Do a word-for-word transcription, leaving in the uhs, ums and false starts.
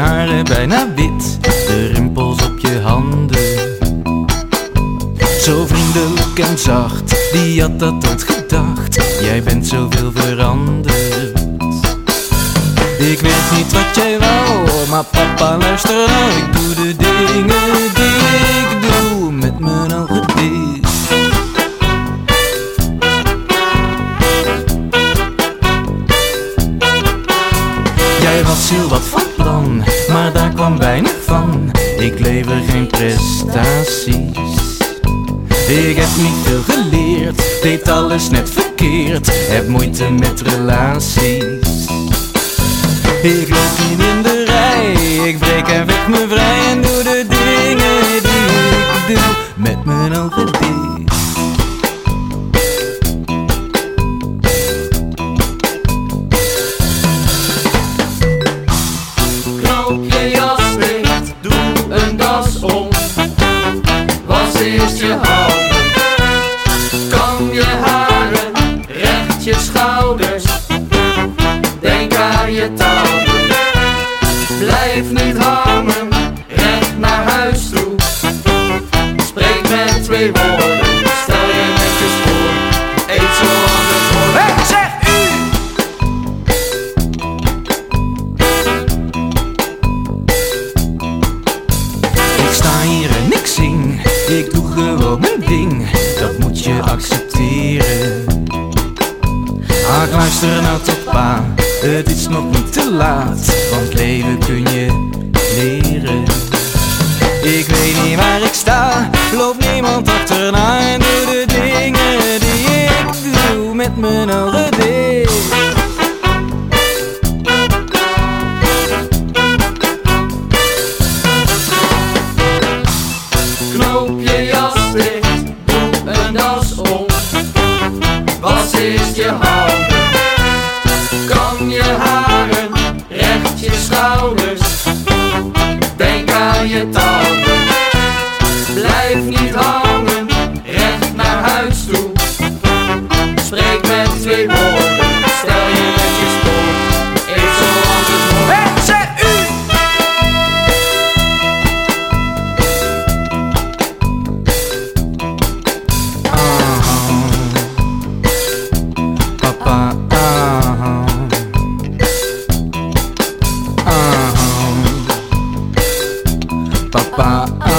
haren bijna wit, de rimpels op je handen. Zo vriendelijk en zacht, wie had dat ooit gedacht? Jij bent zoveel veranderd. Ik weet niet wat jij wou, maar papa luister nou. Ik doe de dingen die ik doe met mijn ogen dicht. Jij was heel wat van plan, maar daar kwam weinig van. Ik lever geen prestaties. Ik heb niet veel geleerd, deed alles net verkeerd, heb moeite met relaties. Ik loop niet in de rij, ik breek en vecht me vrij en doe de dingen die ik doe met mijn ogen dicht. Knoop je jas dicht, doe een das om. Was eerst je handen, kam je haren, recht je schouders. Denk aan je tanden, blijf niet hangen, recht naar huis toe. Spreek met twee woorden, stel je netjes voor, eet zoals het hoort. Hey, zeg u! Ik sta hier en ik zing, ik doe gewoon mijn ding, dat moet je accepteren. Ach, luister nou tot pa, het is nog niet te laat, want leven kun je leren. Ik weet niet waar ik sta, loopt niemand achterna en doe de dingen die ik doe met mijn ogen dicht. Knoop je jas dicht, doe een das om. Was eerst je handen, kam je haren, recht je schouders. Denk aan je tanden, blijf niet hangen, recht naar huis toe. Spreek met twee woorden, stel je netjes voor, eet zoals het hoort. Hey, zeg u! Papa, ah, ah, papa, ah.